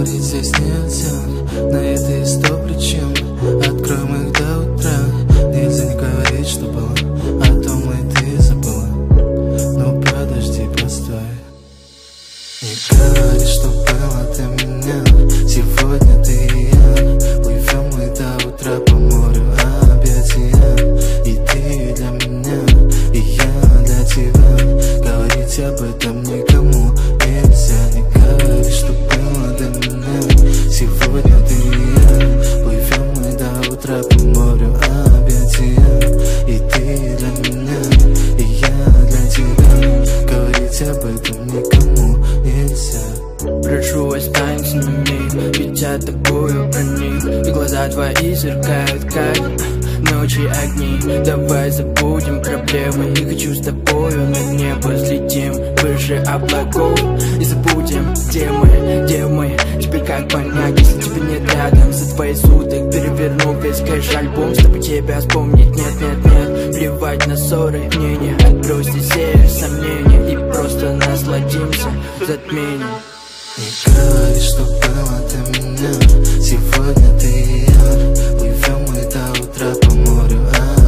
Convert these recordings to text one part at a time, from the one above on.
говорить здесь нельзя, на это есть 100 причин. Откроем их до утра. Нельзя не говорить, что было, о том и ты забыла. Ну подожди, постой. Не говори, что было для меня. Сегодня ты и я плывем мы до утра по морю объятия. И ты для меня, и я для тебя. Говорить об этом никому нельзя. Не говори, что было для меня. Сегодня ты и я плывем мы до утра по морю объятия. И ты для меня, и я для тебя. Говорить об этом никому нельзя. Прошу, останься на миг, ведь я тобою проник. И глаза твои сверкают, как ночи огни. Давай забудем проблемы, и хочу с тобою на небо взлетим выше облаков. И забудем, где мы, теперь как понять, если тебя нет рядом. За твои суток переверну весь кэш-альбом, чтобы тебя вспомнить, нет. Плевать на ссоры, мнения, отбросьте все сомнения и просто насладимся затмением. Не говори, что было для меня. Сегодня ты и я плывем мы до утра по морю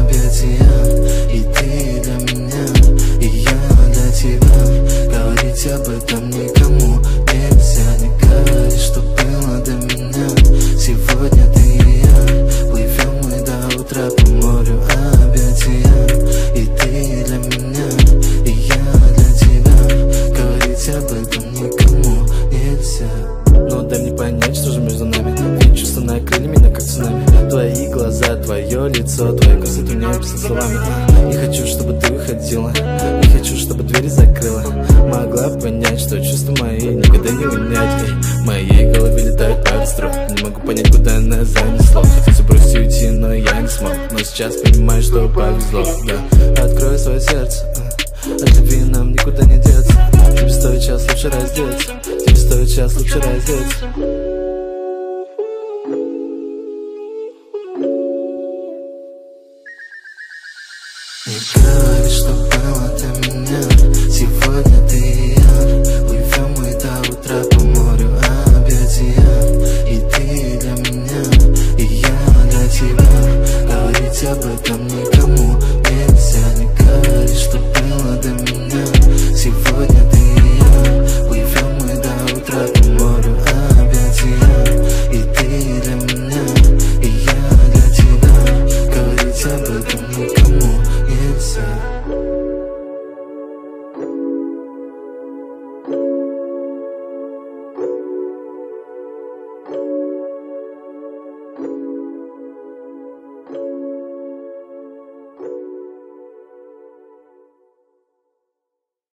объятия. И ты для меня, и я для тебя. Говорить об этом никому нельзя. Не говори, что было для меня. Сегодня ты и я плывем мы до утра по морю объятия. И ты для меня, и я для тебя. Говорить об этом никому нельзя. Но дай мне понять, что же между нами. Ведь чувства накрыли меня как цунами. Твои глаза, твое лицо, твою красоту не описать словами. Не хочу, чтобы ты выходила, не хочу, чтобы двери закрыла. Могла понять, что чувства мои никогда не унять. В моей голове летают пару Не могу понять, куда нас занесло. Хотел бросить и уйти, но я не смог. Но сейчас понимаю, что повезло, да. Открой свое сердце, от любви нам никуда не деться. Тебе стоит час лучше раздеться, тебе стоит час лучше раздеться.